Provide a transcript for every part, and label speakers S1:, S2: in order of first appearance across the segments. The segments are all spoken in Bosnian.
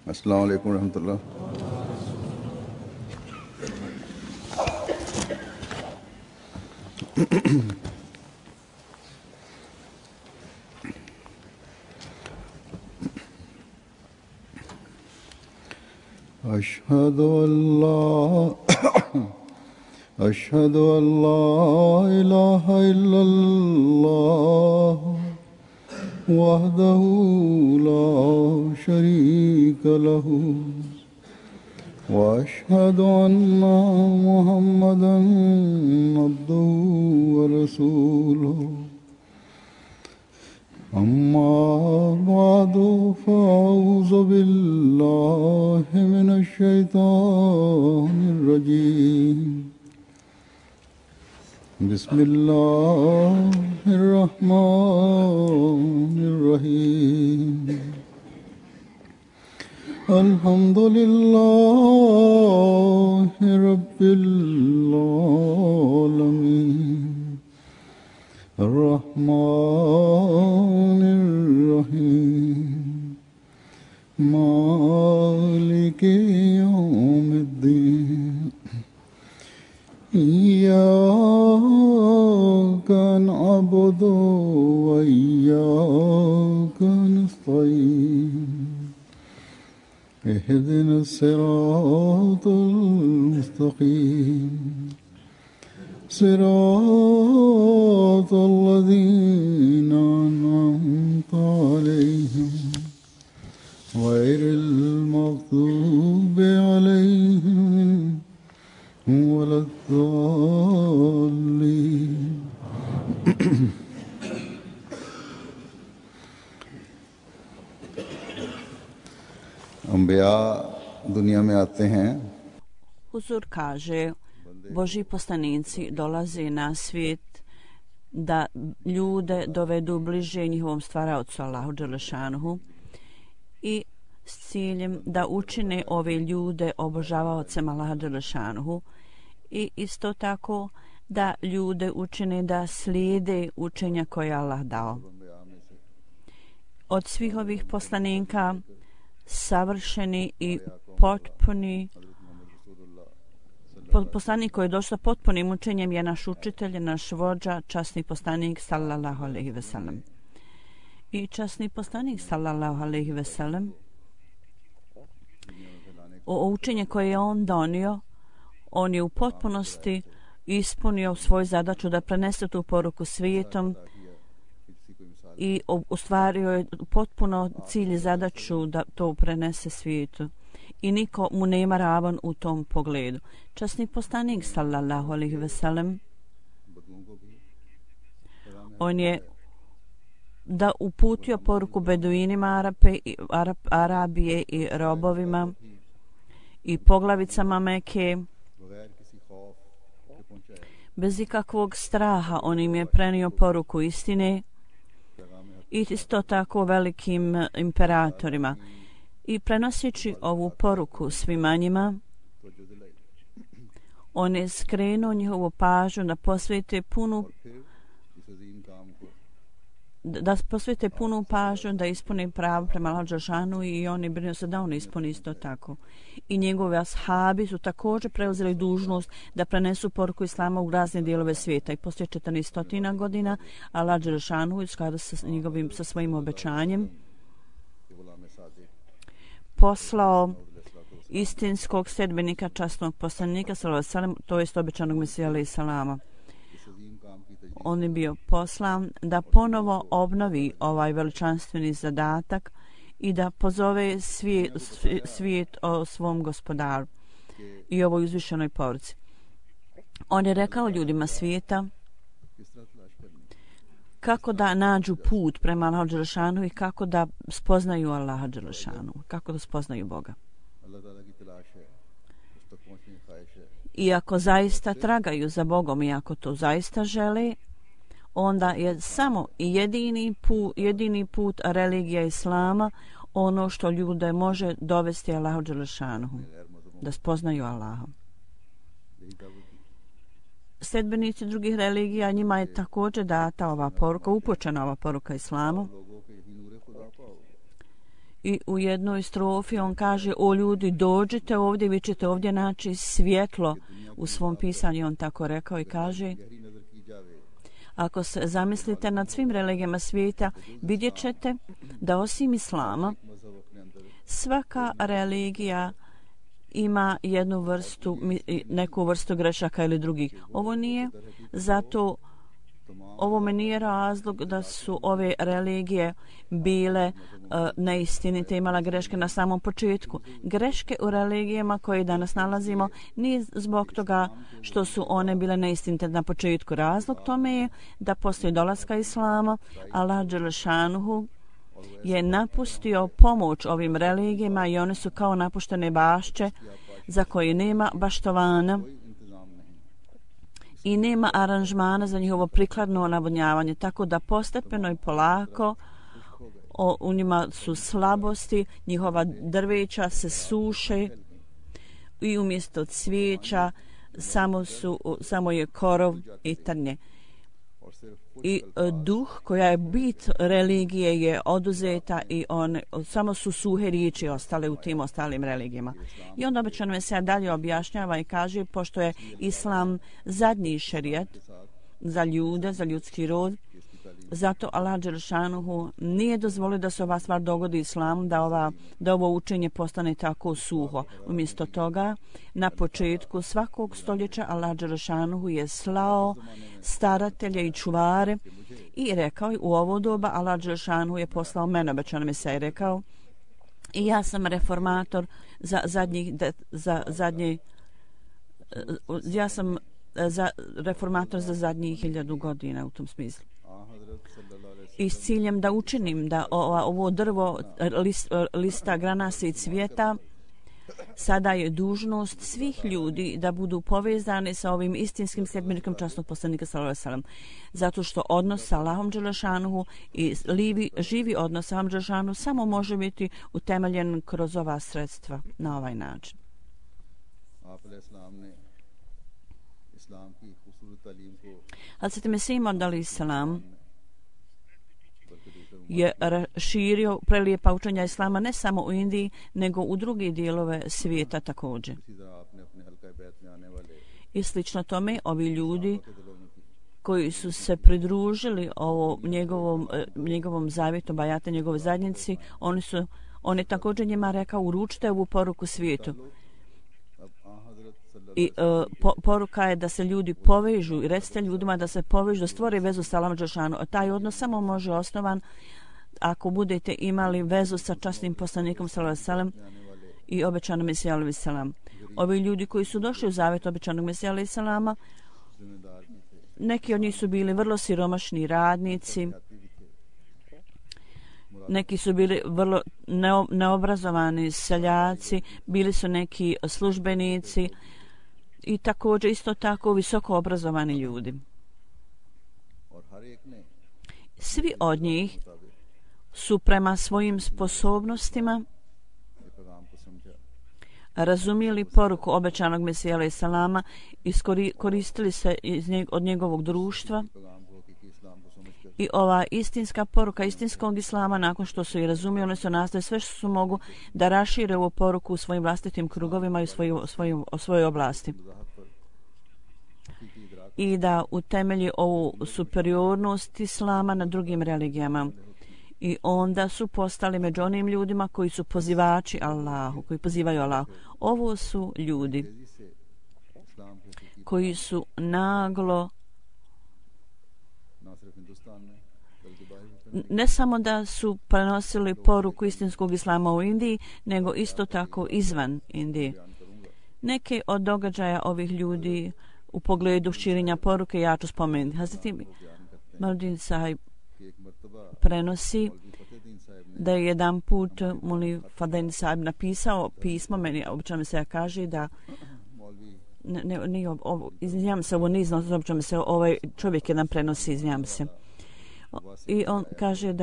S1: अस्सलाम वालेकुम रहमतुल्लाह। أشهد أن لا إله إلا الله وحده لا شريك له وأشهد أن محمدا عبده ورسوله أما بعد فأعوذ بالله من الشيطان الرجيم بسم الله الرحمن الرحيم الحمد لله رب العالمين الرحمن الرحيم مالك يوم الدين إياك نعبد وإياك نستعين اهدنا الصراط المستقيم صراط الذين أنعمت عليهم غير المغضوب عليهم ولا الضالين अम्बिया दुनिया में आते हैं।
S2: Huzur kaže, Božji poslanici dolaze na svijet da ljude dovedu bliže njihovom stvaraocu Allahu dželešanuhu i s ciljem da učine ove ljude obožavaocem Allaha dželešanuhu i isto tako da ljude učine da slijede učenja koje je Allah dao. Od svih ovih poslanika savršeni i potpuni poslanik koji je došao potpunim učenjem je naš učitelj, naš vođa, časni poslanik sallallahu alejhi ve sellem. I časni poslanik sallallahu alejhi ve sellem o učenje koje je on donio, on je u potpunosti ispunio svoju zadaću da prenese tu poruku svijetom i ostvario je potpuno cilj i zadaću da to prenese svijetu. I niko mu nema ravan u tom pogledu. Časni poslanik sallallahu alejhi ve sellem on je da uputio poruku beduinima Arabije i robovima i poglavicama Meke. Bez ikakvog straha on im je prenio poruku istine i isto tako velikim imperatorima. I prenoseći ovu poruku svima njima, on je skrenuo njihovu pažnju da posvete punu pažnju da ispune pravo prema Allahu dželešanu i on je brinuo se da on ispuni isto tako. I njegovi ashabi su također preuzeli dužnost da prenesu poruku islama u razne dijelove svijeta. I poslije 1400 godina Allah dželešanu u skladu sa svojim obećanjem poslao istinskog sledbenika časnog poslanika sallallahu alejhi ve sellem, to jest obećanog Mesija alejhi salama. On je bio poslan da ponovo obnovi ovaj veličanstveni zadatak i da pozove svijet o svom gospodaru i ovoj uzvišenoj poruci. On je rekao ljudima svijeta kako da nađu put prema Allahu dželešanu i kako da spoznaju Allaha dželešanu, kako da spoznaju Boga. I ako zaista tragaju za Bogom i ako to zaista žele, onda je samo jedini put religija Islama ono što ljude može dovesti Allahu dželešanu, da spoznaju Allaha. Sledbenici drugih religija, njima je također data ova poruka, upućena ova poruka Islamu. I u jednoj strofi on kaže: o ljudi, dođite ovdje, vi ćete ovdje naći svjetlo. U svom pisanju on tako rekao i kaže: ako se zamislite nad svim religijama svijeta, vidjet ćete da osim islama svaka religija ima neku vrstu grešaka ili drugih. Ovo me nije razlog da su ove religije bile neistinite, imala greške na samom početku. Greške u religijama koje danas nalazimo nije zbog toga što su one bile neistinite na početku. Razlog tome je da poslije dolaska islama Allah dželešanuhu je napustio pomoć ovim religijama i one su kao napuštene bašče za koje nema baštovana i nema aranžmana za njihovo prikladno navodnjavanje, tako da postepeno i polako u njima su slabosti, njihova drveća se suše i umjesto cvijeća samo je korov i trnje. I duh koja je bit religije je oduzeta i samo su suhe riječi ostale u tim ostalim religijama. I onda obično me se dalje objašnjava i kaže, pošto je islam zadnji šerijat za ljude, za ljudski rod, zato Allah dželešanuhu nije dozvolio da se ova stvar dogodi islamu, da ovo učenje postane tako suho. Umjesto toga, na početku svakog stoljeća Allah dželešanuhu je slao staratelje i čuvare i rekao u ovo doba Allah dželešanuhu je poslao mene, obećano mi se i rekao, i ja sam reformator za reformator za zadnjih 1000 godina u tom smislu. I s ciljem da učinim da ovo drvo lista granasa i cvijeta sada je dužnost svih ljudi da budu povezani sa ovim istinskim sljedbenikom časnog poslanika sallallahu alejhi ve sellem, zato što odnos sa Allahom dželešanuhu i živi odnos sa Allahom dželešanuhu samo može biti utemeljen kroz ova sredstva na ovaj način. Hazrat Mesih Maud alejhi selam je širio prelijepa učenja islama ne samo u Indiji, nego u druge dijelove svijeta također. I slično tome, ovi ljudi koji su se pridružili njegovom zavjetu, bajate njegove zajednici, on je također njima rekao: uručite ovu poruku svijetu. I poruka je da se ljudi povežu i recite ljudima da se povežu, da stvore vezu sa Allahom dželešanuhu. Taj odnos samo može osnovan ako budete imali vezu sa časnim poslanikom sallallahu alejhi ve sellem i obećanom Mesijom alejhi selam. Ovi ljudi koji su došli u zavjet obećanog Mesija alejhi selama, neki od njih su bili vrlo siromašni radnici, neki su bili vrlo neobrazovani seljaci, bili su neki službenici i također isto tako visoko obrazovani ljudi. Svi od njih su prema svojim sposobnostima razumijeli poruku obećanog Mesija alejhi selama i koristili se od njegovog društva. I ova istinska poruka istinskog islama, nakon što su i razumjeli, oni su nastavili sve što su mogu da rašire ovu poruku u svojim vlastitim krugovima i u svojoj oblasti. I da utemelji ovu superiornost islama na drugim religijama. I onda su postali među onim ljudima koji su pozivači Allahu, koji pozivaju Allahu. Ovo su ljudi koji su naglo ne samo da su prenosili poruku istinskog islama u Indiji, nego isto tako izvan Indije. Neke od događaja ovih ljudi u pogledu širenja poruke ja ću spomenuti. Hazrat Mauddin Sahib prenosi da je jedan put Muli Fadin Sahib napisao pismo, meni obično se kaže da izvinjam se, ovo nije iznos, obično se čovjek jedan prenosi, izvinjam se. I on kaže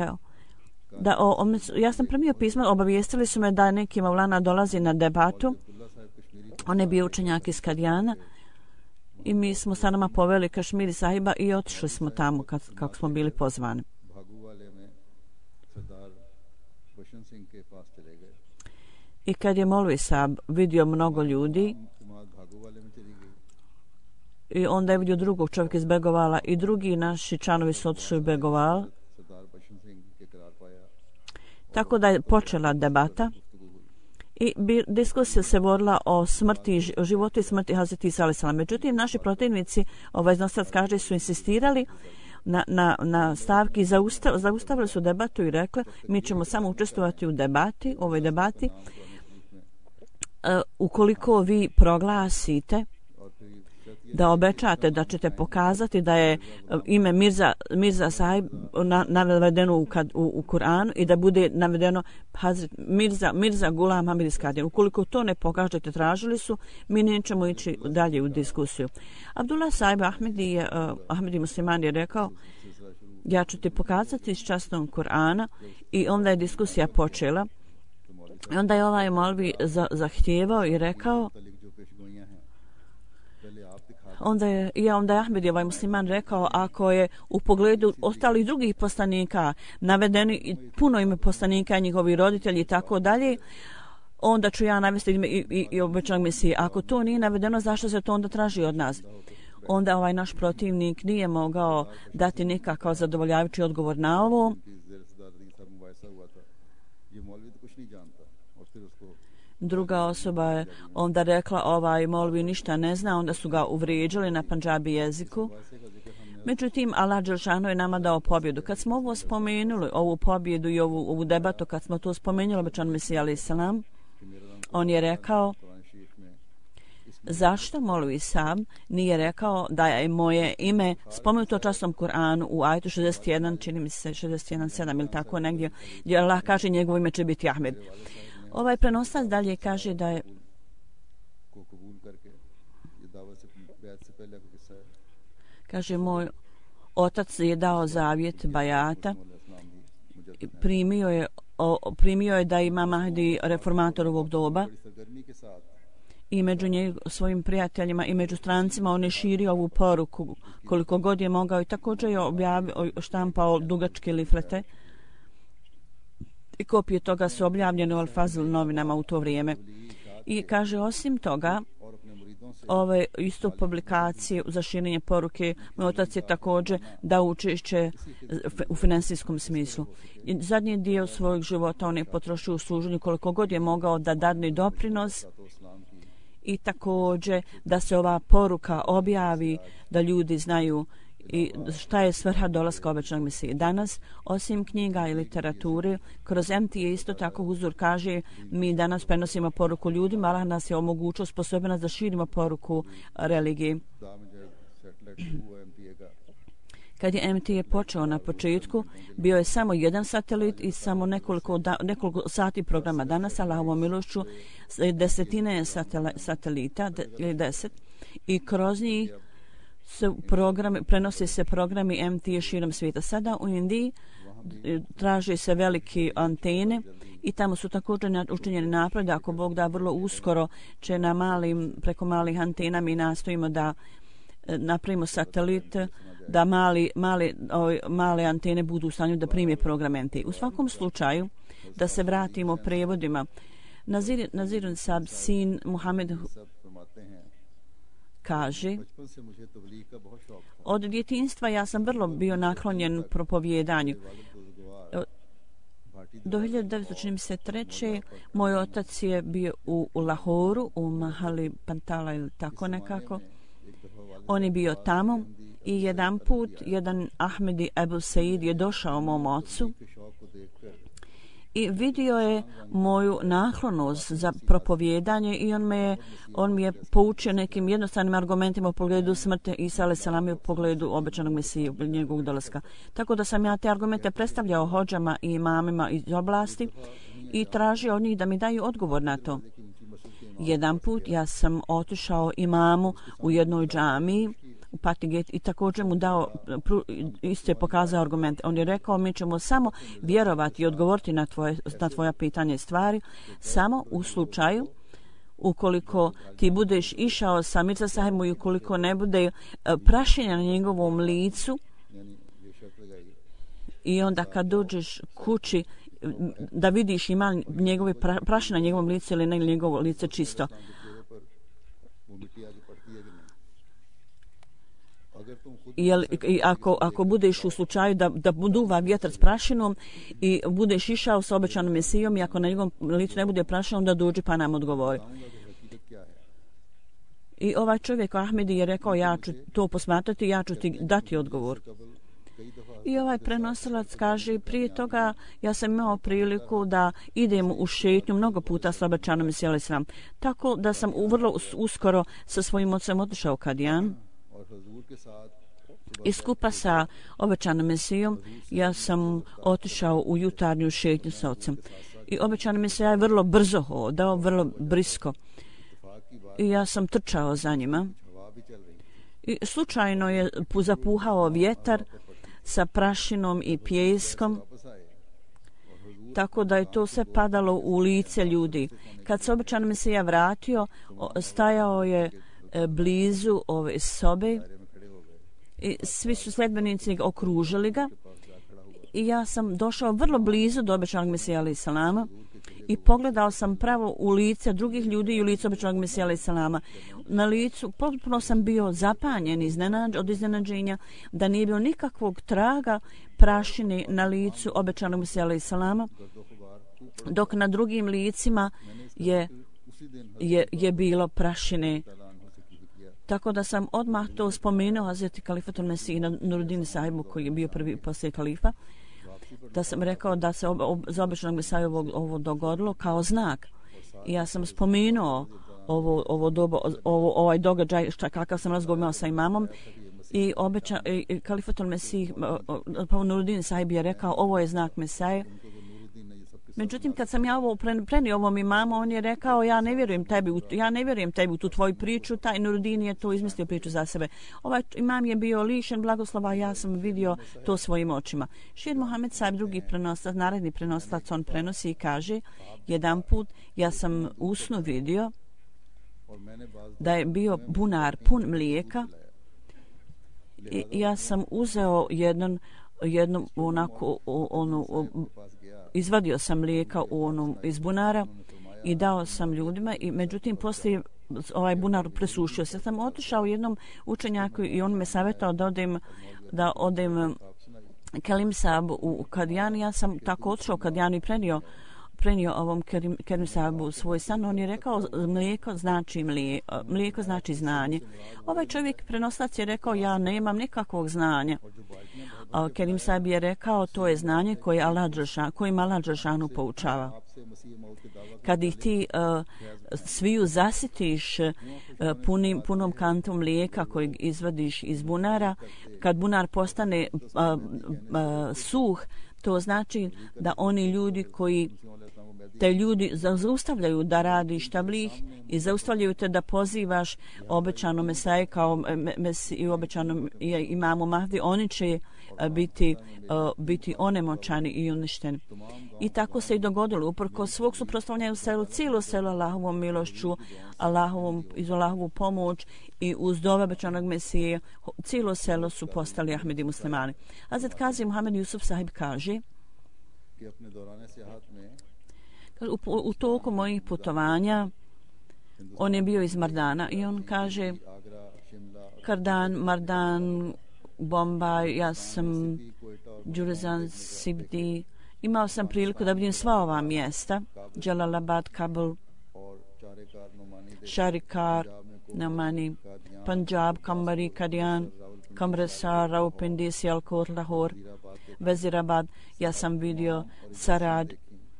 S2: ja sam primio pismo, obavijestili su me da neki Maulana dolazi na debatu. On je bio učenjak iz Kadijana i mi smo sa nama poveli Kašmiri Sahiba i otišli smo tamo kako smo bili pozvani.
S1: बचन सिंह के पास चले गए।
S2: I kad je Molvi Sab vidio mnogo ljudi,
S1: जमात भागो वाले में चली गई।
S2: i onda je vidio drugog čovjeka iz Begovala i drugi naši članovi su otišli u Begoval.
S1: सरदार बचन सिंह के करार पाया।
S2: Tako da je počela debata i diskusija se vodila o smrti, o životu i smrti Hazreti Isa alejhi selam. Međutim, naši protivnici, iznosac kaže, su insistirali na stavki, zaustavili su debatu i rekli mi ćemo samo učestvovati u debati, ovoj debati, ukoliko vi proglasite da obećate da ćete pokazati da je ime Mirza Sahib navedeno u Kur'anu i da bude navedeno Mirza Gulam Hamid Iskandar. Ukoliko to ne pokažete, tražili su, mi nećemo ići dalje u diskusiju. Abdullah Sahib Ahmedi Musliman je rekao, ja ću ti pokazati iz časnog Kur'ana, i onda je diskusija počela. I onda je ovaj Molvi zahtijevao i rekao, onda je Ahmed ovaj musliman rekao, ako je u pogledu ostalih drugih poslanika navedeni puno ime poslanika, njihovi roditelji i tako dalje, onda ću ja navesti ime i obećanog Mesije. Ako to nije navedeno, zašto se to onda traži od nas? Onda ovaj naš protivnik nije mogao dati nikakav zadovoljavajući odgovor na ovo. Druga osoba je onda rekla, ovaj Molvi ništa ne zna, onda su ga uvrijeđali na pandžabi jeziku. Međutim, Allah dželešanu je nama dao pobjedu. Kad smo ovo spomenuli, ovu pobjedu i ovu debatu, kad smo to spomenuli obećanom Mesiji alejhi selam, on je rekao, zašto Molvi Sab nije rekao da je moje ime spomenuto u časnom Kur'anu u ajetu 61, čini mi se 61:7 ili tako negdje, gdje Allah kaže njegovo ime će biti Ahmed. Ovaj prenosac dalje kaže da je moj otac je dao zavjet bajata, primio je da ima Mahdi reformator ovog doba i među svojim prijateljima i među strancima on je širio ovu poruku koliko god je mogao i također je štampao dugačke liflete i kopije toga su objavljene u Al-Fazl novinama u to vrijeme. I kaže, osim toga, ove isto publikacije za širenje poruke, moj otac je također dao učešće u finansijskom smislu. I zadnji dio svojeg života on je potrošio u služenju koliko god je mogao da dadne doprinos i također da se ova poruka objavi, da ljudi znaju i šta je svrha dolaska obećanog Mesije. Danas, osim knjiga i literature, kroz MT je isto tako Huzur kaže, mi danas prenosimo poruku ljudima, Allah nas je omogućio, sposobno nas da širimo poruku religije. Kad je MT je počeo na početku, bio je samo jedan satelit i samo nekoliko sati programa. Danas, Allahovom milošću, desetine satelita, ili 10, i kroz njih prenose se programi MT širom svijeta. Sada u Indiji traže se velike antene i tamo su također učinjeni napred. Ako Bog da, vrlo uskoro će preko malih antena mi nastojimo da napravimo satelit, da male antene budu u stanju da prime program MT. U svakom slučaju, da se vratimo prevodima, Nazirun Sab, sin Muhammed, kaže, od djetinjstva ja sam vrlo bio naklonjen propovjedanju. Do 1903. moj otac je bio u Lahoru, u Mahali Pantala ili tako nekako. On je bio tamo i jedan put jedan Ahmedi Ebu Said je došao mom ocu i vidio je moju naklonost za propovjedanje i on mi je poučio nekim jednostavnim argumentima u pogledu smrti Isa alejhi selam i u pogledu obećanog Mesije, njegovog dolaska. Tako da sam ja te argumente predstavljao hodžama i imamima iz oblasti i tražio od njih da mi daju odgovor na to. Jedan put ja sam otišao imamu u jednoj džamiji u Patiget i također mu dao, isto je pokazao argument. On je rekao, mi ćemo samo vjerovati i odgovoriti na tvoja pitanja i stvari samo u slučaju ukoliko ti budeš išao sa Mirza Sahibom i ukoliko ne bude prašenja na njegovom licu i onda kad dođeš kući da vidiš ima njegove prašina na njegovom licu ili ne, njegovo lice čisto. I ako budeš u slučaju da duva vjetar s prašinom i budeš išao s obećanom Mesijom i ako na njegovom licu ne bude prašina, onda dođi pa nam odgovori. I ovaj čovjek Ahmedi je rekao, ja ću to posmatrati, ja ću ti dati odgovor. I ovaj prenosilac kaže, prije toga ja sam imao priliku da idem u šetnju mnogo puta s obećanom Mesijom, tako da sam vrlo uskoro sa svojim ocem otišao u Kadijan. I skupa sa obećanom Mesijom ja sam otišao u jutarnju šetnju sa ocem. I obećana Mesija je vrlo brzo hodao, vrlo brisko. I ja sam trčao za njima. I slučajno je zapuhao vjetar sa prašinom i pijeskom, tako da je to sve padalo u lice ljudi. Kad se obećana Mesija vratio, stajao je blizu ove sobe i svi su sledbenici okružili ga i ja sam došao vrlo blizu do obećanog Mesija alaih salama i pogledao sam pravo u lice drugih ljudi i u lice obećanog Mesija alaih salama. Na licu potpuno sam bio zapanjen od iznenađenja da nije bilo nikakvog traga prašine na licu obećanog Mesija alaih salama, dok na drugim licima je bilo prašine. Tako da sam odmah to spomenuo Hazreti Kalifatul Mesih Nuruddin sahibu koji je bio prvi poslije kalifa, da sam rekao da se za obećanog Mesiju ovo dogodilo kao znak. I ja sam spomenuo ovaj događaj, kakav sam razgovor imao sa imamom, i Kalifatul Mesih Nuruddin sahib je rekao, ovo je znak Mesije. Međutim, kad sam ja ovo prenio ovom imamu, on je rekao, ja ne vjerujem tebi u tu tvoju priču, taj Nuruddin je to izmislio priču za sebe. Ovaj imam je bio lišen blagoslova, ja sam vidio to svojim očima. Šir Mohamed sahib, drugi prenoslac, naredni prenoslac, on prenosi i kaže, jedan put ja sam u snu vidio da je bio bunar pun mlijeka i ja sam uzeo jednom onako izvadio sam mlijeka iz bunara i dao sam ljudima i međutim poslije ovaj bunar presušio se. Ja sam otišao jednom učenjaku i on me savjetao da odem Kelim Sabu u Kadijan. Ja sam tako otišao u Kadijan i prenio ovom Kerim Sabu svoj san. On je rekao, mlijeko znači znanje. Ovaj čovjek prenoslac je rekao, ja nemam nikakvog znanja. Kerim Sahib je rekao, to je znanje kojim Allah Đelešanu poučava. Kad ih ti sviju zasitiš punom kantom mlijeka kojeg izvadiš iz bunara, kad bunar postane suh, to znači da oni ljudi te ljudi zaustavljaju da radiš tabligh i zaustavljaju te da pozivaš obećano Mesije kao i obećanom imamu Mahdi, oni će biti onemoćani i uništeni. I tako se i dogodilo. Uprkos svog suprotstavljanja u selu, cijelo selo Allahovom milošću, iz Allahovu pomoć i uz dove obećanog Mesije, cijelo selo su postali Ahmedi muslimani. Hazret Kazi Muhammed Yusuf sahib kaže, u toku mojih putovanja, on je bio iz Mardana i on kaže, Kardan, Mardan, Bombaj, ja sam Džurazan, Sibdi. Imao sam priliku da vidim sva ova mjesta, Jalalabad, Kabul, Sharikar, Namani, Punjab, Kambari, Kadian, Kamresar, Rawalpindi, Sialkot, Lahore, Vezirabad. Ja sam vidio Sarad.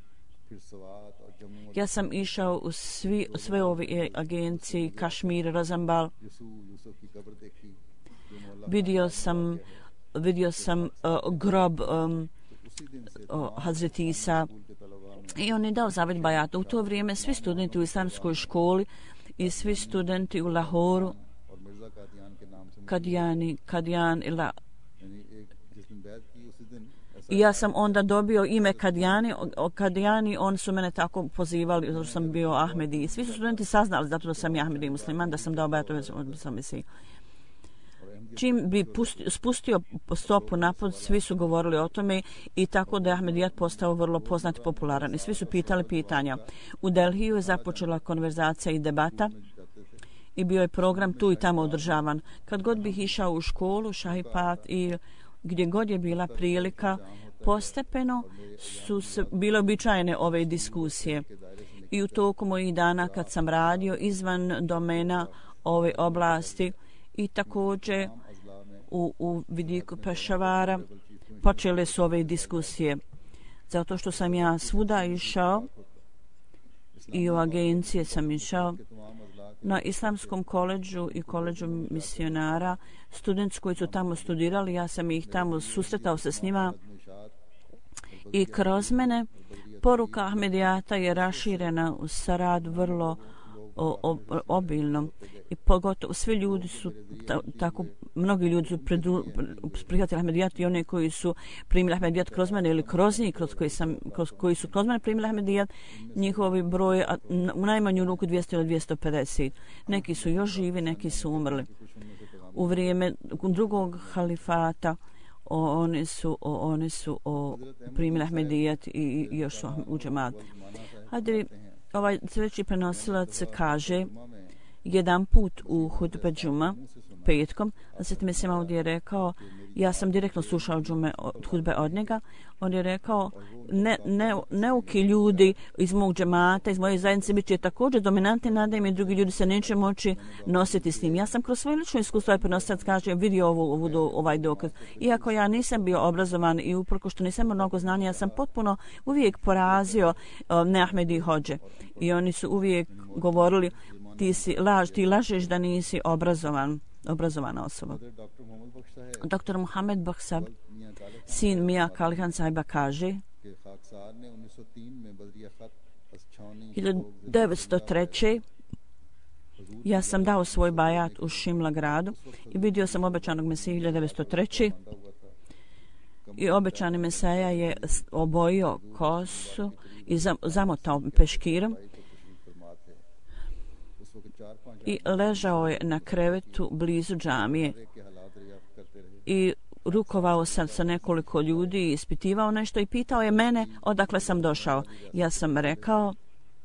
S2: Ja sam išao u sve ove agencije, Kašmir, Razambal. Vidio sam grob Hazreti Isa i on je dao zavet bajata. U to vrijeme svi studenti u islamskoj školi i svi studenti u Lahoru, Kadijan i ja sam onda dobio ime Kadijani, oni su mene tako pozivali zato što sam bio Ahmedi. Svi su studenti saznali zato da sam Ahmedi musliman, da sam dao bajatu od Mesiji. čim bi spustio stopu napod, svi su govorili o tome i tako da je Ahmedijat postao vrlo poznat i popularan. I svi su pitali pitanja. U Delhiju je započela konverzacija i debata i bio je program tu i tamo održavan. Kad god bih išao u školu, Šahipat i gdje god je bila prilika, postepeno su bile običajne ove diskusije. I u toku mojih dana kad sam radio izvan domena ove oblasti i također u vidiku Pešavara počele su ove diskusije. Zato što sam ja svuda išao i u agencije sam išao na Islamskom koledžu i koledžu misionara. Studenti koji su tamo studirali, ja sam ih tamo susretao se s njima i kroz mene poruka Ahmedijata je raširena u Sarad vrlo obilno i pogotovo svi ljudi su tako, mnogi ljudi su prihvatili Ahmedijat i one koji su primili Ahmedijat kroz mene ili kroz njih koji su kroz mene primili Ahmedijat, njihovi broj u najmanju ruku 200 ili 250. Neki su još živi, neki su umrli. U vrijeme drugog halifata oni su primili Ahmedijat i još su u džemat. Hajde, ovaj sljedeći prenosilac kaže jedan put u hudbe džuma petkom, Hazret Mesih Maud je rekao, ja sam direktno slušao hudbe od njega, on je rekao neuki ljudi iz mog džemata, iz moje zajednice bit će također dominantni nadam i drugi ljudi se neće moći nositi s njim. Ja sam kroz svoje lično iskustvo prenosilac kaže vidio ovaj dokaz. Iako ja nisam bio obrazovan i uprko što nisam mnogo znanja, ja sam potpuno uvijek porazio Ahmedi hođe. I oni su uvijek govorili ti lažeš da nisi obrazovana osoba. Dr. Muhammed Bakhsab, sin Mia Kalihan sahiba kaže 1903. ja sam dao svoj bajat u Šimla gradu i vidio sam obećanog Mesiju 1903. I obećani Mesaja je obojio kosu i zamotao peškirom i ležao je na krevetu blizu džamije i rukovao sam sa nekoliko ljudi i ispitivao nešto i pitao je mene odakle sam došao. Ja sam rekao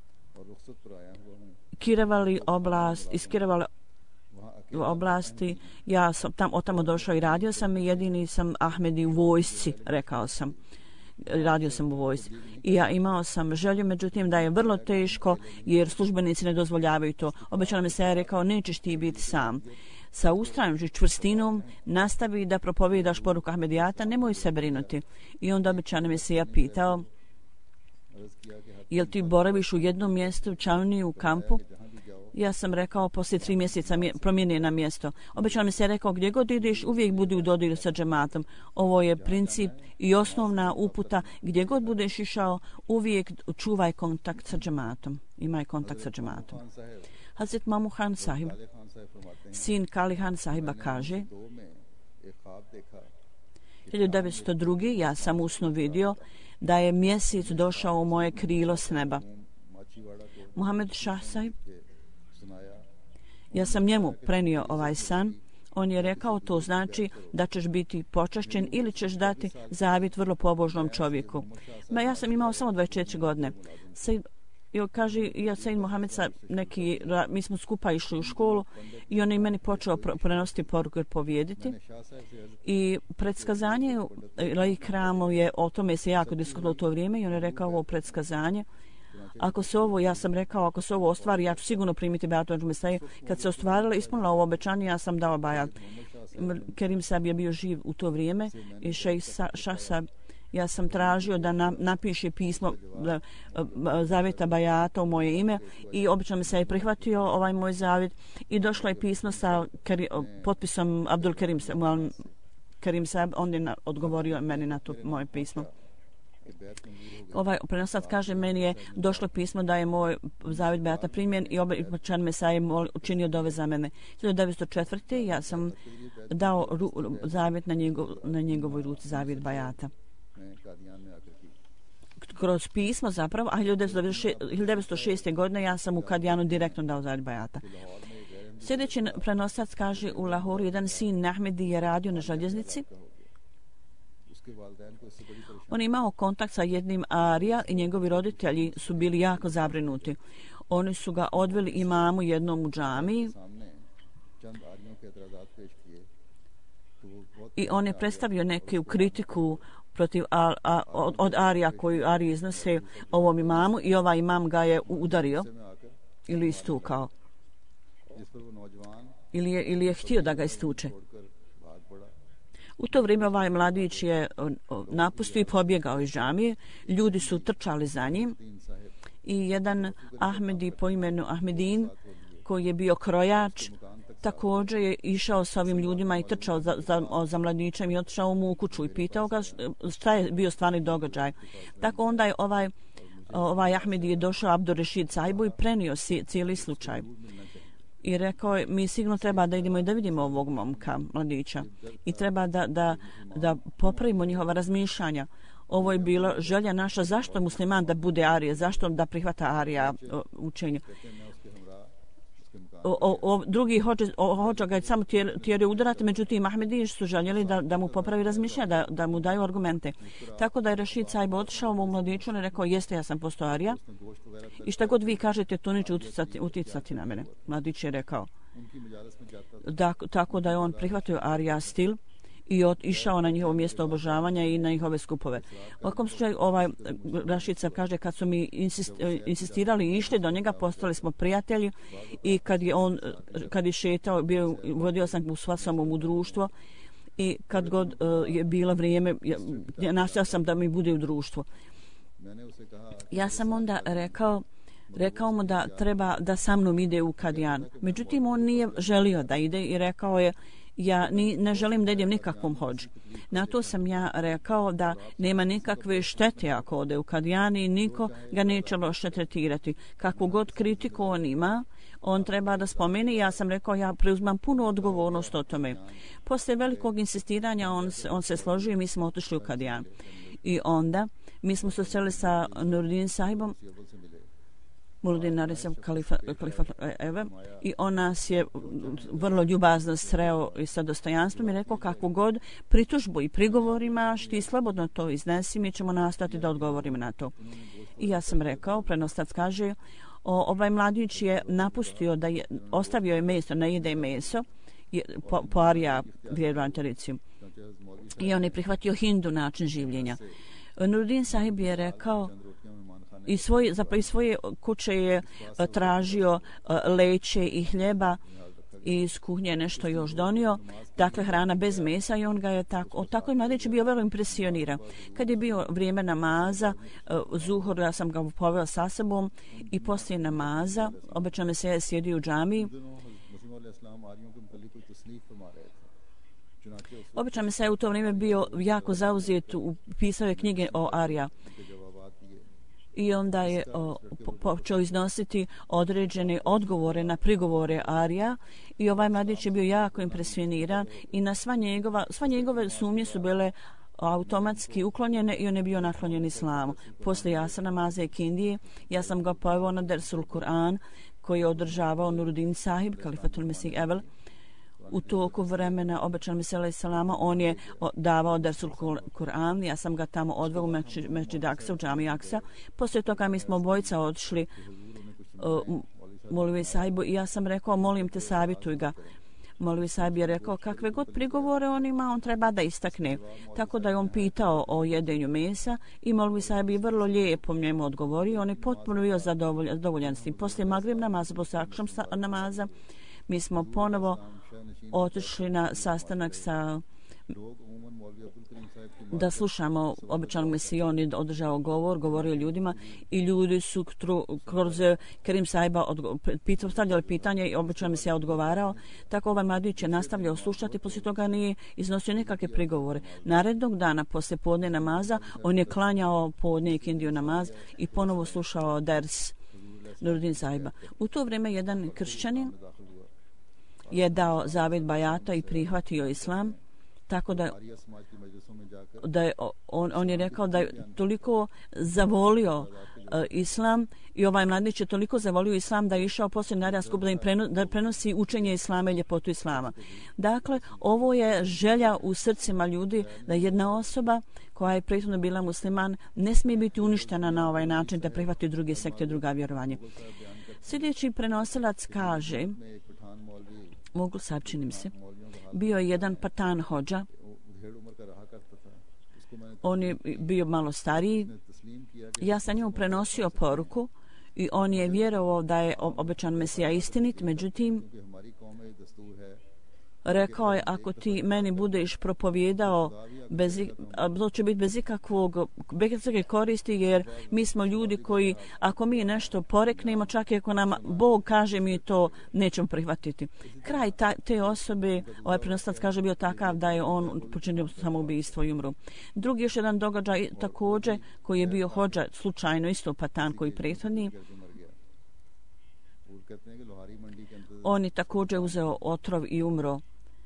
S2: Kirevali oblast, iz Kirevali oblasti, ja sam tamo došao i radio sam i jedini sam Ahmedi u vojsci, rekao sam. Radio sam u vojsci. I ja imao sam želju, međutim da je vrlo teško jer službenici ne dozvoljavaju to. Obećano mi se je rekao, nećeš ti biti sam. Sa ustrajom i čvrstinom nastavi da propovidaš poruku Ahmedijata, nemoj se brinuti. I onda obećano mi se ja pitao, jel ti boraviš u jednom mjestu, čavni u kampu? Ja sam rekao, poslije 3 mjeseca promijeni na mjesto. Obećano mi se je rekao, gdje god ideš, uvijek budi u dodiru sa džematom. Ovo je princip i osnovna uputa. Gdje god budeš išao, uvijek čuvaj kontakt sa džematom. Imaj kontakt sa džematom. Hazret Mamu Khan sahib, sin Kalihan sahiba kaže 1902. ja sam usno vidio da je mjesec došao u moje krilo s neba. Muhammed Shah sahib, ja sam njemu prenio ovaj san. On je rekao, to znači da ćeš biti počašćen ili ćeš dati zavjet vrlo pobožnom čovjeku. Ja sam imao samo 24 godine. Kaže, ja Sejid Mohamed sa mi smo skupa išli u školu i on je meni počeo prenositi poruku i povijediti. I predskazanje Laik Kramov je, o tome se jako diskutovalo u to vrijeme i on je rekao ovo predskazanje. Ako se ovo, ja sam rekao, ako se ovo ostvari, ja ću sigurno primiti bajat od Mesaje. Kad se ostvarilo, ispunila ovo obećanje, ja sam dao bajat. Kerim Sab je bio živ u to vrijeme i Šejh Šah Sab, ja sam tražio da napiše pismo zavjeta bajata u moje ime i obično mi se je prihvatio ovaj moj zavjet i došlo je pismo sa potpisom Abdul Kerim Sab, on je odgovorio meni na to moje pismo. Ovaj prenosac kaže, meni je došlo pismo da je moj zavjet bajata primjen i obećan Mesaj je učinio dove za mene. 1904. ja sam dao zavjet na njegovoj ruci, zavjet bajata. Kroz pismo zapravo, a 1906. godine ja sam u Kadijanu direktno dao zavjet bajata. Sljedeći prenosac kaže u Lahoru jedan sin Ahmedi je radio na željeznici. On je imao kontakt sa jednim Arija i njegovi roditelji su bili jako zabrinuti. Oni su ga odveli imamu jednom u džamiji i on je predstavio neku kritiku protiv od Arija koju Ari iznose ovom imamu i ovaj imam ga je udario ili istukao ili je htio da ga istuče. U to vrijeme ovaj mladić je napustio i pobjegao iz džamije. Ljudi su trčali za njim i jedan Ahmedi po imenu Ahmedin koji je bio krojač također je išao sa ovim ljudima i trčao za mladićem i otišao mu u kuću i pitao ga šta je bio stvarni događaj. Tako onda je ovaj Ahmedi je došao Abdurešid Sahibu i prenio cijeli slučaj. I rekao je, mi sigurno treba da idemo i da vidimo ovog momka, mladića. I treba da popravimo njihova razmišljanja. Ovo je bilo želja naša, zašto musliman da bude Arija, zašto da prihvata Arija učenje. Drugi hođa ga samo tjeri udarati, međutim Ahmedi su željeli da mu popravi razmišljanja, da mu daju argumente. Tako da je Rešid Saib otišao u mladiću i rekao, jeste, ja sam postao Arija i šta god vi kažete, to neće uticati na mene. Mladić je rekao. Tako da je on prihvatio Arija stil i išao na njihovo mjesto obožavanja i na njihove skupove. U ovom slučaju Rešid Saib kaže, kad su mi insistirali i išli do njega, postali smo prijatelji i kad je šetao, vodio sam u u društvo i kad god je bilo vrijeme, nastojao sam da mi bude u društvu. Ja sam onda rekao mu da treba da sa mnom ide u Kadijan. Međutim, on nije želio da ide i rekao je, ja ne želim da idem nikakvom hođi. Na to sam ja rekao da nema nikakve štete ako ode u Kadijani i niko ga neće loše tretirati. Kakvu god kritiku on ima, on treba da spomeni. Ja sam rekao, ja preuzmam punu odgovornost o tome. Poslije velikog insistiranja on se složio i mi smo otišli u Kadijan. I onda mi smo se sreli sa Nuruddin Sahibom, Muludin Narisam Kalifa Eve, i on nas je vrlo ljubazno sreo i sa dostojanstvom i rekao, kakvu god pritužbu i prigovor imaš, ti slobodno to iznesi, mi ćemo nastati da odgovorimo na to. I ja sam rekao, prenostac kaže, ovaj mladić je napustio, ostavio je meso, ne jede meso, po Arija vjerovanja tradiciju. I on je prihvatio Hindu način življenja. Nuruddin Sahib je rekao, iz svoje kuće je tražio leće i hljeba i iz kuhnje nešto još donio, dakle hrana bez mesa, i on ga je tako i mladić je bio vrlo impresioniran. Kad je bio vrijeme namaza, zuhur, ja sam ga poveo sa sobom i poslije namaza, obično se je sjedio u džamiji. Obično se je u to vrijeme bio jako zauzet, pisao je knjige o Arija. I onda je počeo iznositi određene odgovore na prigovore Arija i ovaj mladić je bio jako impresioniran i na sva njegove sumnje su bile automatski uklonjene i on je bio naklonjen islamu. Poslije jasa namaza i kindije ja sam ga poveo na Dersul Kur'an koji je održavao Nuruddin Sahib, Kalifatul Mesih Evel. U toku vremena obećan Mesih salama on je davao Dersul Kur'an, ja sam ga tamo odveo u Mesdžid Aksa, u džamiju Aksa. Poslije toga mi smo obojica otišli Molvi Sahibu i ja sam rekao, molim te, savjetuj ga. Molvi Sahib je rekao, kakve god prigovore on ima, on treba da istakne. Tako da je on pitao o jedenju mesa i Molvi Sahib je vrlo lijepo njemu odgovorio, on je potpuno bio zadovoljan s tim. Poslije Magrib namaza, poslije Akšam namaza, mi smo ponovo otišli na sastanak da slušamo običan misijon je održao govorio ljudima i ljudi su kroz Kerim Sahiba stavljali pitanje i običan misija odgovarao. Tako ovaj mladić je nastavljao slušati, poslije toga nije iznosio nikakve prigovore. Narednog dana poslije podne namaza on je klanjao podne i kindiju namaz i ponovo slušao ders Nuruddin Sahiba. U to vrijeme jedan kršćanin je dao zavjet bajata i prihvatio islam, tako da je, on je rekao da je toliko zavolio islam i ovaj mladić je toliko zavolio islam da je išao poslije naredna skupa da prenosi učenje islama i ljepotu islama. Dakle, ovo je želja u srcima ljudi da jedna osoba koja je prethodno bila musliman ne smije biti uništena na ovaj način da prihvati druge sekte, druga vjerovanja. Sljedeći prenosilac kaže, mogu sad činim se, bio je jedan patan hodža, on je bio malo stariji, ja sam njemu prenosio poruku i on je vjerovao da je obećan Mesija istinit, međutim rekao je, ako ti meni budeš propovijedao, to će biti bez ikakve koristi, jer mi smo ljudi koji, ako mi nešto poreknemo, čak i ako nam Bog kaže, mi to nećemo prihvatiti. Kraj te osobe, ovaj prenosilac kaže, bio takav da je on počinio samoubistvo i umro. Drugi još jedan događaj također, koji je bio hodža, slučajno isto patan koji prethodni, on je također uzeo otrov i umro.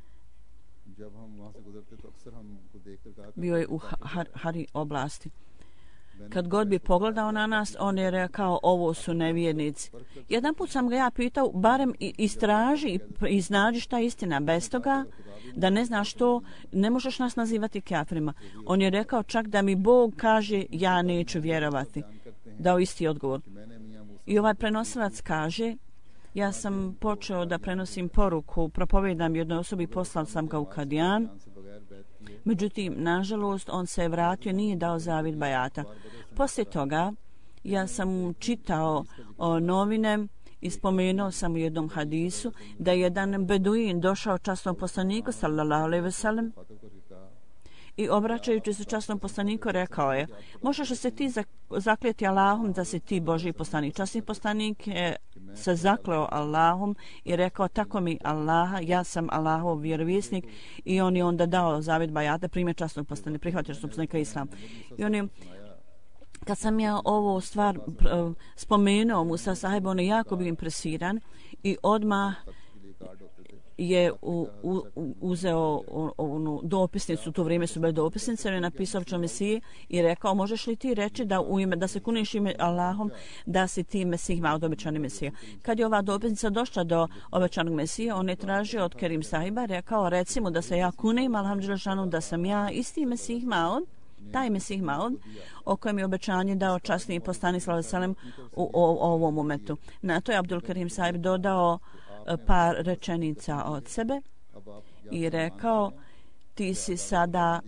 S2: Bio je u Hari oblasti. Kad god bi pogledao na nas, on je rekao, ovo su nevjernici. Jedan put sam ga ja pitao, barem istraži i iznađi šta je istina. Bez toga, da ne znaš što, ne možeš nas nazivati kafirima. On je rekao, čak da mi Bog kaže, ja neću vjerovati. Dao isti odgovor. I ovaj prenosilac kaže, ja sam počeo da prenosim poruku, propovedam jednoj osobi, poslao sam ga u Kadijan. Međutim, nažalost, on se je vratio, nije dao zavid bajata. Poslije toga, ja sam čitao novine i spomenuo sam u jednom hadisu da je jedan beduin došao časnom poslaniku, sallallahu alejhi ve sellem, i obraćajući se časnom poslaniku rekao je, možeš li se ti zakljeti Allahom da si ti Božji poslanik? Časni poslanik je se zakleo Allahom i rekao, tako mi Allaha, ja sam Allahov vjerovjesnik, i on je onda dao zavet bajata, prihvatio časnog poslanika islam. I on je, kad sam ja ovo stvar spomenuo mu sa sahibom, on je jako bio impresiran i odmah je uzeo onu dopisnicu, u to vrijeme su bile dopisnice, on je napisao čo Mesije i rekao, možeš li ti reći da se kuneš ime Allahom, da si ti Mesih Maud, obećani Mesija. Kad je ova dopisnica došla do obećanog Mesija, on je tražio od Kerim sahiba, rekao, recimo da se ja kunem, alhamdulillah, da sam ja isti Mesih Maud, taj Mesih Maud, o kojem je obećanje dao časni poslanik sallallahu alejhi ve sellem u ovom momentu. Na to je Abdul Kerim sahib dodao par rečenica od sebe i rekao, ti si sada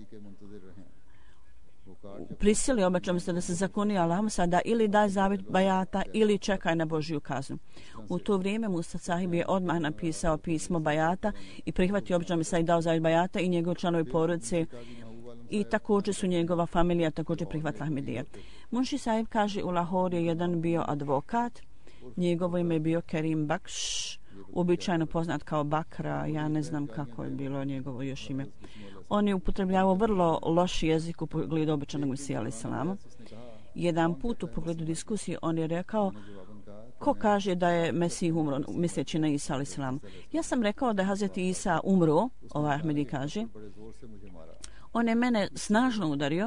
S2: prisili, obećam se da se zakuni Allahom, sada ili daj zavet bajata ili čekaj na Božju kaznu. U to vrijeme Musa sahib je odmah napisao pismo bajata i prihvatio, obećam se, i dao zavet bajata i njegov članovi porodice i također su njegova familija također prihvatila Ahmedija. Munši sahib kaže, u Lahori je jedan bio advokat, njegovo ime je bio Kerim Bakš, običajno poznat kao Bakra, ja ne znam kako je bilo njegovo još ime. On je upotrebljavao vrlo loš jezik u pogledu običajnog Mesija alejhi selam. Jedan put u pogledu diskusije on je rekao, ko kaže da je Mesih umro, misleći na Isa alejhi selam. Ja sam rekao da je Hazreti Isa umro, ovaj Ahmedi kaže. On je mene snažno udario.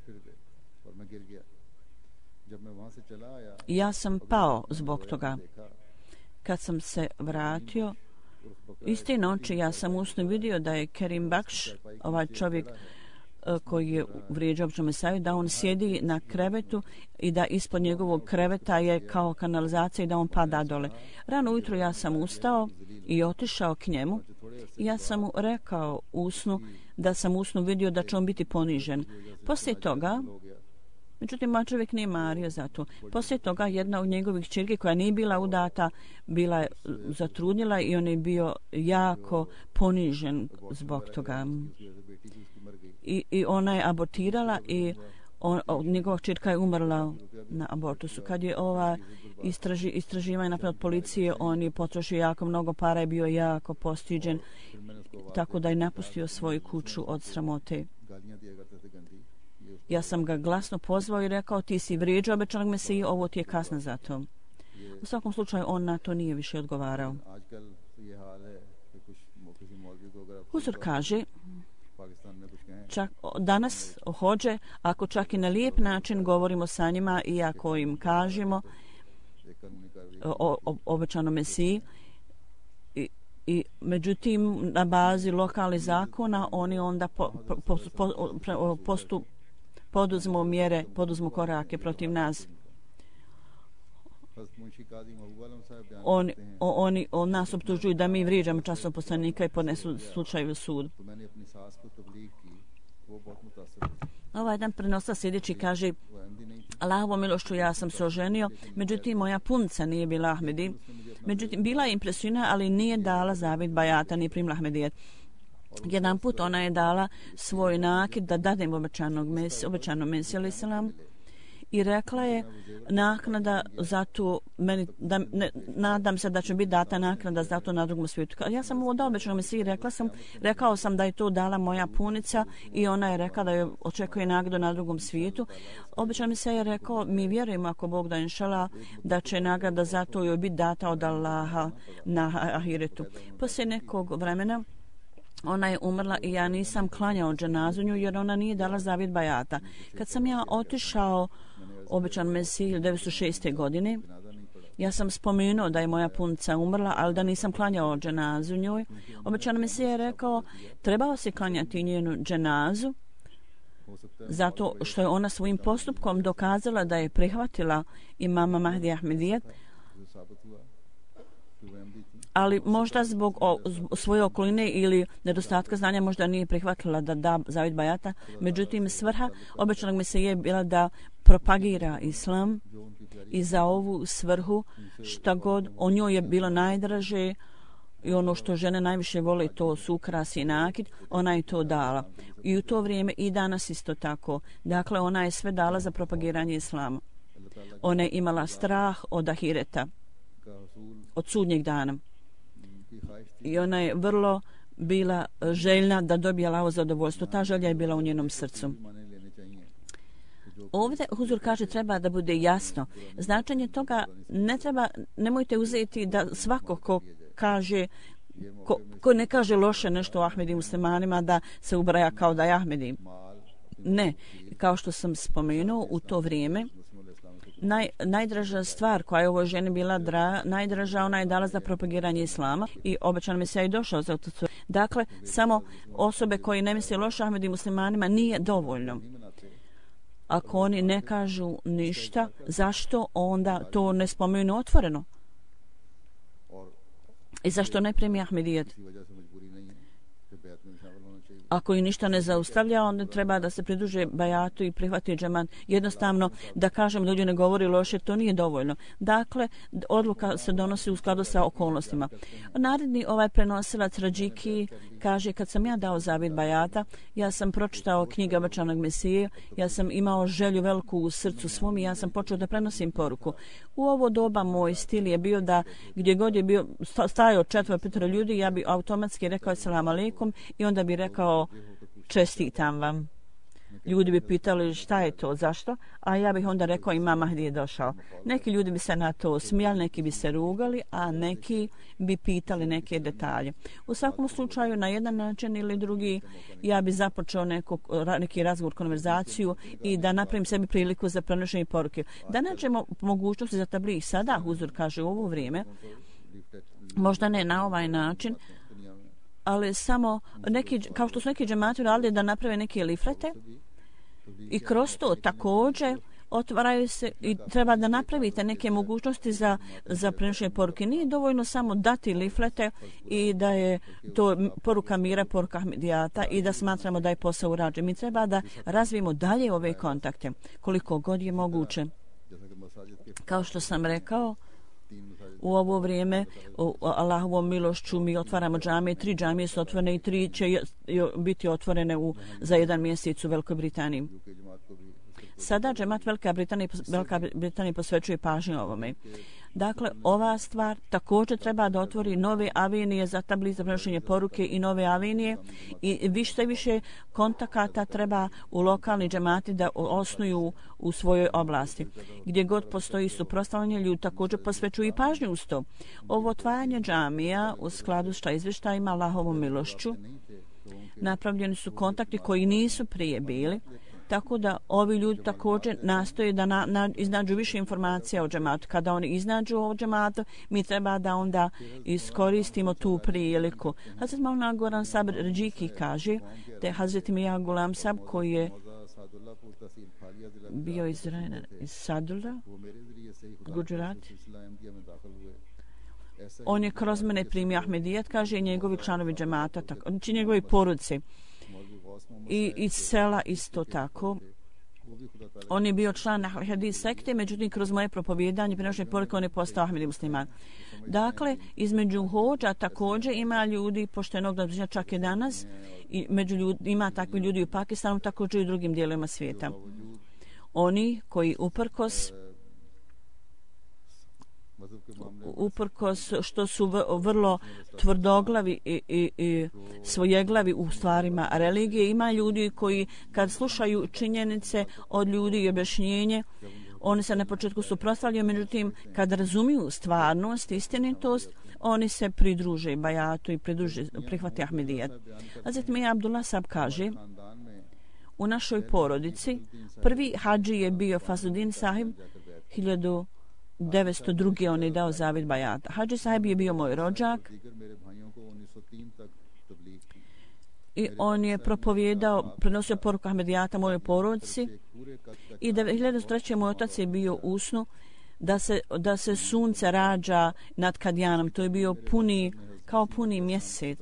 S2: Ja sam pao zbog toga. Kad sam se vratio, iste noći ja sam usno vidio da je Kerim Bakš, ovaj čovjek koji je vrijeđao običnom Mesaju, da on sjedi na krevetu i da ispod njegovog kreveta je kao kanalizacija i da on pada dole. Rano ujutro ja sam ustao i otišao k njemu i ja sam mu rekao usnu da sam usnu vidio da će on biti ponižen. Poslije toga, međutim, moj čovjek nije mario za to. Poslije toga jedna od njegovih ćerki koja nije bila udata, bila je zatrudnila i on je bio jako ponižen zbog toga. I ona je abortirala i njegova ćerka je umrla na abortusu. Kad je ova istraživanje napred policije, on je potrošio jako mnogo para i bio jako postiđen, tako da je napustio svoju kuću od sramote. Ja sam ga glasno pozvao i rekao, ti si vrijeđao obećanog Mesiju, ovo ti je kasno za to. U svakom slučaju on na to nije više odgovarao. Huzur kaže, čak danas hođe, ako čak i na lijep način govorimo sa njima i ako im kažemo o obećanom Mesiji, i međutim na bazi lokalnih zakona oni onda poduzmu mjere, poduzmu korake protiv nas. Oni nas optužuju da mi vrijeđamo časov poslanika i podnesu slučaj u sud. Ovaj dan prenosa sljedeći kaže: Allahovom milošću ja sam se oženio, međutim moja punica nije bila Ahmedi. Međutim, bila je impresivna, ali nije dala zavjet bajata, nije primila Ahmedijet. Jedan put ona je dala svoj nakid da dadem obećanom Mesiju alejhi selam i rekla je naknada za to meni, nadam se da će biti data naknada za to na drugom svijetu. Ja sam ovo dao obećanom Mesiji, rekao sam da je to dala moja punica i ona je rekla da je očekuje nagradu na drugom svijetu. Obećan Mesija je rekao: mi vjerujemo ako Bog da inšala da će nagrada za to joj biti data od Allaha na ahiretu. Poslije nekog vremena ona je umrla i ja nisam klanjao dženazunju jer ona nije dala zavjet bajata. Kad sam ja otišao obećan Mesiji 1906. godine, ja sam spomenuo da je moja punica umrla, ali da nisam klanjao dženazu njoj. Obećan Mesija je rekao: trebao se klanjati njenu dženazu zato što je ona svojim postupkom dokazala da je prihvatila imama Mahdi Ahmedijet, ali možda zbog svoje okoline ili nedostatka znanja možda nije prihvatila da da zavjet bajata. Međutim, svrha obećanog Mesije je bila da propagira islam i za ovu svrhu šta god o njoj je bilo najdraže i ono što žene najviše vole, to su ukrasi i nakit, ona je to dala. I u to vrijeme i danas isto tako. Dakle, ona je sve dala za propagiranje islama. Ona je imala strah od ahireta, od sudnjeg dana. I ona je vrlo bila željna da dobije Allahovo zadovoljstvo. Ta želja je bila u njenom srcu. Ovdje Huzur kaže treba da bude jasno. Značenje toga nemojte uzeti da svako ko kaže, ko ne kaže loše nešto o Ahmedi muslimanima da se ubraja kao da je Ahmedi. Ne, kao što sam spomenuo u to vrijeme, najdraža stvar koja je ovoj ženi bila najdraža, ona je dala za propagiranje islama i obećan Mesija je došao za to. Dakle, samo osobe koje ne misle loše Ahmedi muslimanima nije dovoljno. Ako oni ne kažu ništa, zašto onda to ne spomenu otvoreno? I zašto ne primi Ahmedijet? Ako i ništa ne zaustavlja, onda treba da se pridruže bajatu i prihvati džemat. Jednostavno, da kažem ljudi ne govori loše, to nije dovoljno. Dakle, odluka se donosi u skladu sa okolnostima. Naredni prenosilac Radžiki kaže: kad sam ja dao zavjet bajata, ja sam pročitao knjige obećanog Mesije, ja sam imao želju veliku u srcu svom i ja sam počeo da prenosim poruku. U ovo doba moj stil je bio da gdje god je bio stajao 4-5 ljudi, ja bi automatski rekao assalamu alejkum i onda bi rekao čestitam vam. Ljudi bi pitali šta je to, zašto, a ja bih onda rekao imam Mahdi je došao. Neki ljudi bi se na to smijali, neki bi se rugali, a neki bi pitali neke detalje. U svakom slučaju, na jedan način ili drugi, ja bi započeo neki razgovor, konverzaciju i da napravim sebi priliku za prenošenje poruke. Da nađemo mogućnosti za tabligh sada, Huzur kaže u ovo vrijeme, možda ne na ovaj način, ali samo kao što su neki džemati radili da naprave neke liflete i kroz to također otvaraju se i treba da napravite neke mogućnosti za prenošenje poruke. Nije dovoljno samo dati liflete i da je to poruka mira, poruka Ahmedijata i da smatramo da je posao urađen. Mi treba da razvijemo dalje ove kontakte koliko god je moguće. Kao što sam rekao, u ovo vrijeme Allahovom milošću mi otvaramo džamije, 3 džamije su otvorene i 3 će biti otvorene za 1 mjesec u Velikoj Britaniji. Sada džemat Velika Britanija posvećuje pažnju ovome. Dakle, ova stvar također treba da otvori nove avenije za tabligh, za prenošenje poruke i nove avenije i više kontakata treba u lokalni džemati da osnuju u svojoj oblasti. Gdje god postoji suprotstavljanje, ljudi također posvećuju i pažnju uz to. Ovo otvaranje džamija u skladu sa izvještajima Allahovom milošću napravljeni su kontakti koji nisu prije bili, tako da ovi ljudi također nastoje da iznađu više informacija o džematu. Kada oni iznađu o džematu, mi treba da onda iskoristimo tu priliku. Hazret Maulana Goran Sabr Rđiki kaže da je Hazret Mija Gulam Sab koji je bio iz Sadula, Gujarat. On je kroz mene primio Ahmedijat, kaže, njegovi članovi džemata, znači njegovi porodice. I iz sela isto tako. On je bio član Hadis sekte, međutim kroz moje propovijedanje prenošenje poruke on je postao Ahmedi musliman. Dakle, između hođa također ima ljudi poštenog razmišljanja čak i danas i ima takvi ljudi u Pakistanu, također i u drugim dijelovima svijeta. Oni koji uprkos što su vrlo tvrdoglavi i svojeglavi u stvarima religije, ima ljudi koji kad slušaju činjenice od ljudi i objašnjenje, oni se na početku suprotstavljaju, međutim kad razumiju stvarnost, istinitost, oni se pridruže bajatu i prihvate Ahmedijat. Hazret Mija Abdullah Sab kaže, u našoj porodici prvi hadži je bio Fasudin Sahib 1902. on je dao zavjet bajata. Hadži Sahib je bio moj rođak i on je propovijedao, prenosio poruku Ahmedijata mojoj porodici i 1903. moj otac je bio u snu da se sunce rađa nad Kadijanom. To je bio kao puni mjesec.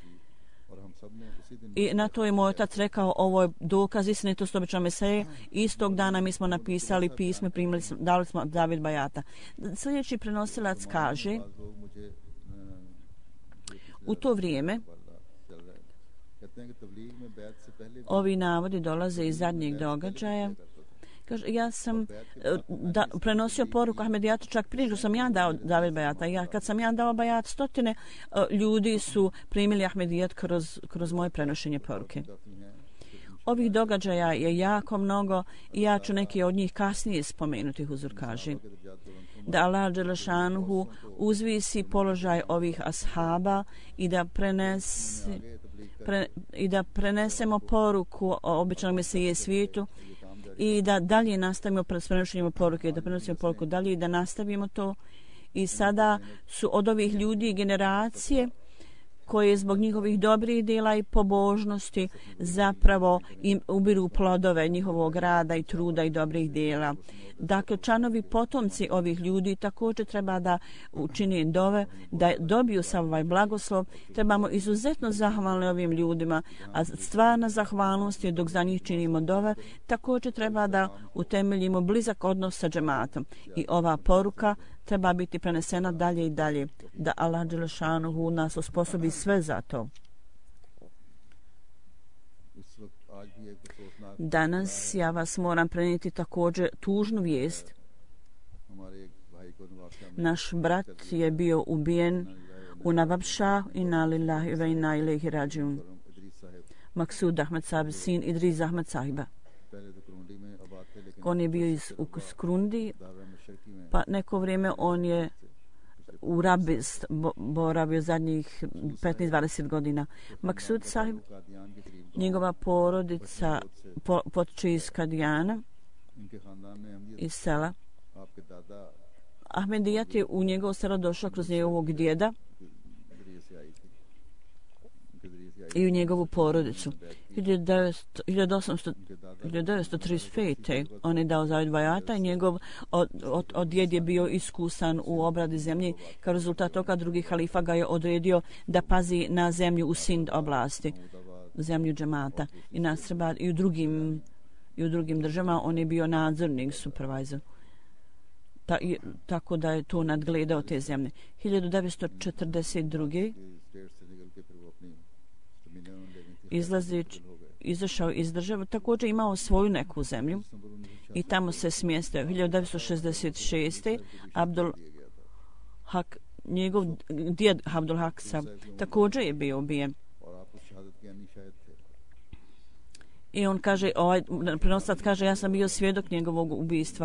S2: I na to je moj otac rekao, ovo je dokaz istinitosti obećanog Meseje. Istog dana mi smo napisali pismo, dali smo zavjet bajata. Sljedeći prenosilac kaže, u to vrijeme ovi navodi dolaze iz zadnjeg događaja. Kaže, ja sam prenosio poruku Ahmedijatu čak prije što sam ja dao zavjet bajata. Kad sam ja dao bajat, stotine ljudi su primili Ahmedijat kroz moje prenošenje poruke. Ovih događaja je jako mnogo i ja ću neki od njih kasnije spomenuti. Huzur kaže da Allah dželešanuhu uzvisi položaj ovih ashaba i da prenesemo poruku o obećanom Mesije svijetu i da dalje nastavimo s prenošenjem poruke, da prenosimo poruku dalje i da nastavimo to. I sada su od ovih ljudi generacije koje zbog njihovih dobrih djela i pobožnosti zapravo im ubiru plodove njihovog rada i truda i dobrih djela. Dakle, članovi potomci ovih ljudi također treba da učine dove, da dobiju sav ovaj blagoslov. Trebamo izuzetno zahvalni ovim ljudima, a stvarna zahvalnost je dok za njih činimo dove. Također treba da utemeljimo blizak odnos sa džematom. I ova poruka treba biti prenesena dalje i dalje, da Allah dželešanuhu nas osposobi sve za to. Danas ja vas moram prenijeti također tužnu vijest. Naš brat je bio ubijen u Nawabshah, inna lillahi wa inna ilaihi rađiun. Maksud Ahmed Sahib, sin Idris Ahmed Sahiba. On je bio iz Skrundi, pa neko vrijeme on je u Rabist boravio zadnjih 15-20 godina. Maksud Sahib, njegova porodica potiče iz Kadijana, iz sela. Ahmedijat je u njegovo selo došao kroz njegovog djeda i u njegovu porodicu. 1935. on je dao zavjet bajata i njegov od djed je bio iskusan u obradi zemlje. Kao rezultat toga drugi halifa ga je odredio da pazi na zemlju u Sind oblasti, zemlju džemata i na Srba i u drugim državama. On je bio nadzornik, supervisor. Tako da je to nadgledao te zemlje. 1942. izašao iz države, također imao svoju neku zemlju i tamo se smjestio. 1966. Abdul Hak, njegov djed Abdul Hak Sab, također je bio ubijen. I on kaže, prenoslac kaže, ja sam bio svjedok njegovog ubistva.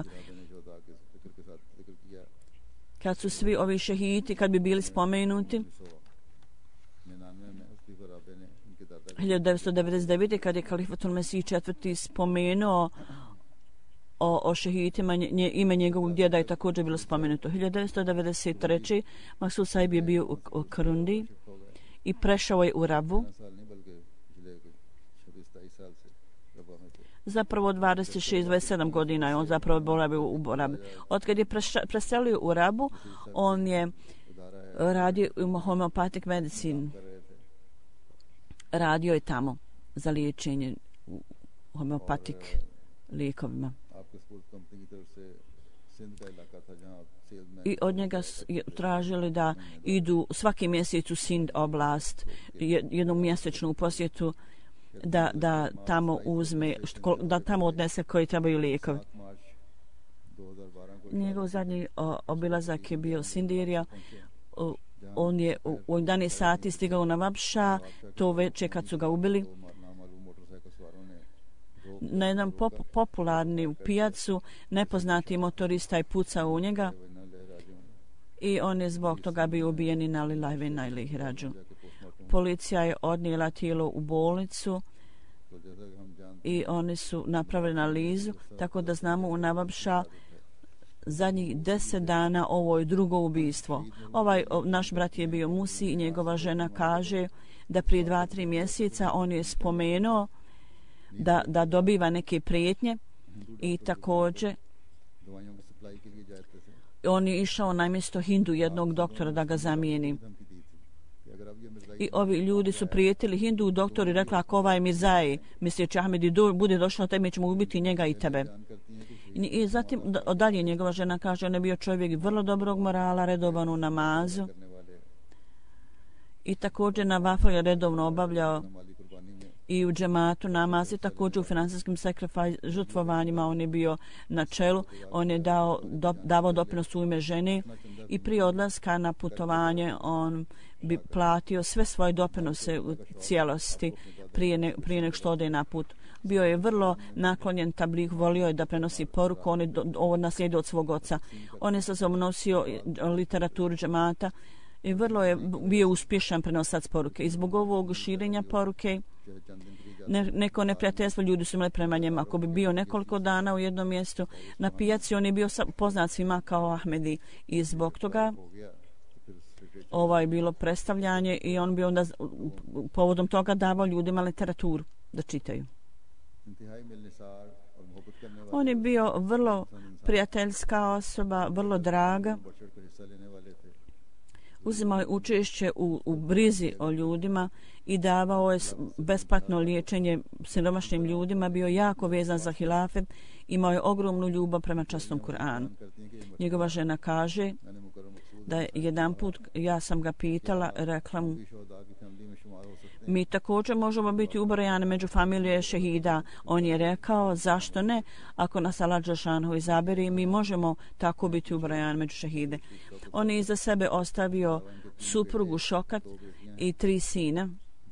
S2: Kad su svi ovi šehiti, kad bi bili spomenuti, 1999. kad je Kalifatul Mesih IV. Spomenuo o šehitima, ime njegovog djeda je također bilo spomenuto. 1993. Maksud Sahib je bio u Karundi i prešao je u Rabu. Zapravo 26-27 godina je on zapravo boravio u Rabi. Od kad je preselio u Rabu, on je radio u homeopatic medicine. Radio je tamo za liječenje homeopatic lijekovima. I od njega tražili da idu svaki mjesec u Sind oblast, jednu mjesečnu posjetu, da tamo uzme, da tamo odnese koji trebaju lijekovi. Njegov zadnji obilazak je bio Sindirija. On je u 11 sati stigao na Vapša, to večer kad su ga ubili. Na jedan popularni pijacu nepoznati motorista je pucao u njega i on je zbog toga bio ubijen i na lillahi ve inna ilaihi rađiun. Policija je odnijela tijelo u bolnicu i oni su napravili analizu, tako da znamo u Navabša zadnjih 10 dana ovo je drugo ubijstvo. Naš brat je bio Musi i njegova žena kaže da prije 2-3 mjeseca on je spomenuo da dobiva neke prijetnje i također on je išao na mjesto Hindu jednog doktora da ga zamijeni. I ovi ljudi su prijetili Hindu, doktor je rekla ako ovaj Mirzaji, misleći Ahmedi bude došao tebi, ćemo ubiti njega i tebe. I zatim dalje njegova žena kaže on je bio čovjek vrlo dobrog morala, redovan u namazu i također na Vafu je redovno obavljao i u džematu namaz i također u finansijskim žrtvovanjima on je bio na čelu, on je davao doprinos u ime žene i prije odlaska na putovanje on bi platio sve svoje doprinose u cijelosti prije nego što ode na put. Bio je vrlo naklonjen tabligh, volio je da prenosi poruku, on je ovo naslijedio od svog oca. On je se nosio literaturu džemata i vrlo je bio uspješan prenosac poruke. I zbog ovog širenja poruke neko neprijateljstvo ljudi su imali prema njemu. Ako bi bio nekoliko dana u jednom mjestu na pijaci, on je bio poznat svima kao Ahmedi i zbog toga bilo predstavljanje i on bi onda povodom toga davao ljudima literaturu da čitaju. On je bio vrlo prijateljska osoba, vrlo draga. Uzimao je učešće u brizi o ljudima i davao je besplatno liječenje siromašnim ljudima, bio jako vezan za hilafet, imao je ogromnu ljubav prema časnom Kur'anu. Njegova žena kaže da je jedan put, ja sam ga pitala, rekla mu, mi također možemo biti ubrojani među familije šehida. On je rekao, zašto ne? Ako nas Allah dželešanohu izabere, mi možemo tako biti ubrojani među šehide. On je iza sebe ostavio suprugu Šokat i 3 sina.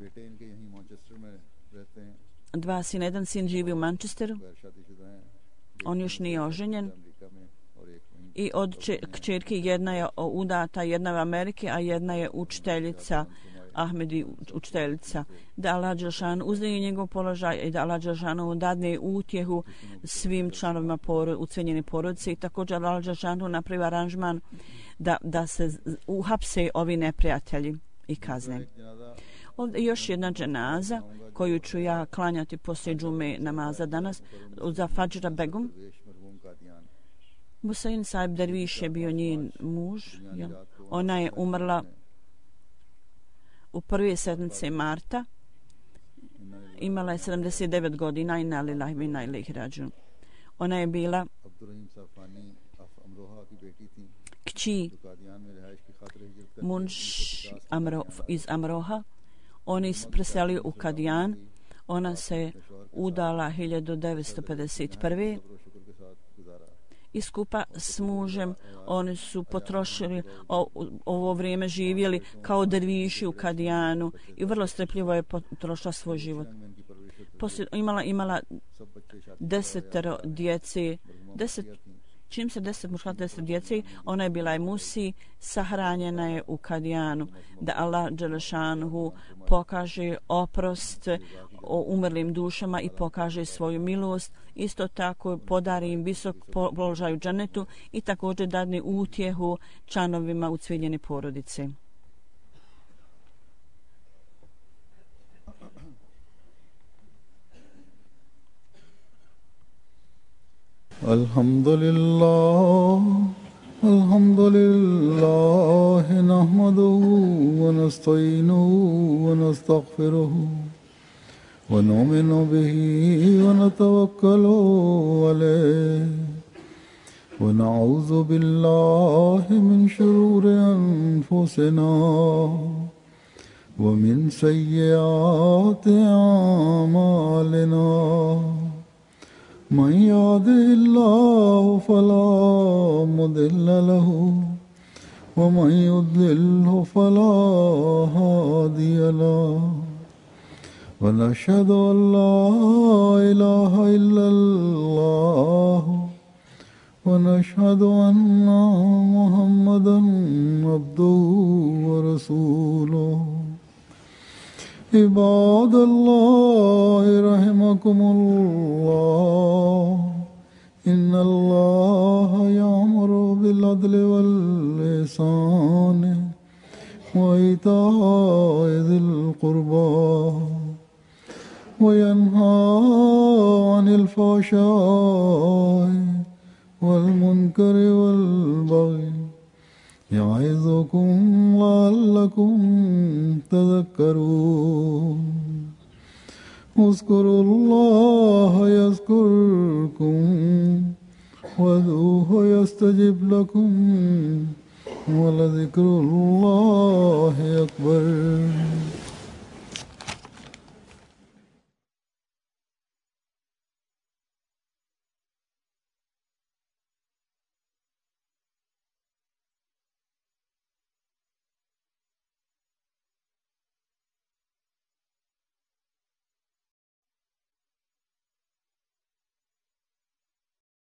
S2: 2 sina, jedan sin živi u Manchesteru. On još nije oženjen. I od kćerki jedna je udata, jedna je u Ameriki, a jedna je učiteljica, Ahmedi učiteljica. Da Allah dželešanohu uzdigne njegov položaj i da Allah dželešanohu dadne utjehu svim članovima ucenjene porodice i također Allah dželešanohu napravi aranžman da se uhapse ovi neprijatelji i kazne. Ovdje još jedna dženaza koju ću ja klanjati poslije džume namaza danas za Fadžra Begum. Musain Saib Derviš je bio njen muž. Ona je umrla u prve sedmice marta. Imala je 79 godina i na lillahi ve inna ilaihi rađiun. Ona je bila kći Munš iz Amroha. On je preselio u Kadijan. Ona se udala 1951. I skupa s mužem oni su potrošili ovo vrijeme, živjeli kao derviši u Kadijanu i vrlo strpljivo je potrošila svoj život. Imala 10 djece, 10 čim se 10 muškaraca 10 djece, ona je bila i Musi, sahranjena je u Kadijanu, da Allah dželešanuhu pokaže oprost o umrlim dušama i pokaže svoju milost, isto tako podari im visok položaj u džennetu i također dadne utjehu članovima ucviljene porodice.
S3: Alhamdulillah nahmaduhu wa nasta'inuhu wa nastaghfiruhu wa nu'minu bihi wa natawakkalu alayhi wa na'udhu billahi min shururi anfusina wa min sayyiati a'malina. من يهده الله فلا مضل له ومن يضلله فلا هادي له ونشهد أن لا إله إلا الله ونشهد أن محمدا عبده ورسوله. عباد الله رحمكم الله إن الله يأمر بالعدل والإحسان وإيتاء ذي القربى وينهى عن الفحشاء والمنكر والبغي يعظكم لعلكم تذكرون. اذكروا الله يذكركم وادعوه يستجب لكم ولذكر الله أكبر.